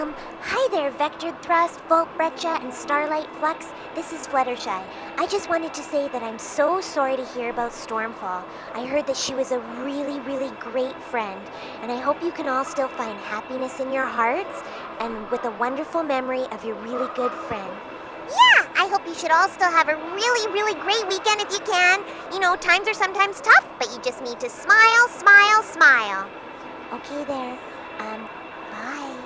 Hi there, Vector Thrust, Volt Breccia, and Starlight Flux. This is Fluttershy. I just wanted to say that I'm so sorry to hear about Stormfall. I heard that she was a really, really great friend, and I hope you can all still find happiness in your hearts and with a wonderful memory of your really good friend. Yeah, I hope you should all still have a really, really great weekend if you can. You know, times are sometimes tough, but you just need to smile, smile, smile. Okay there. Bye.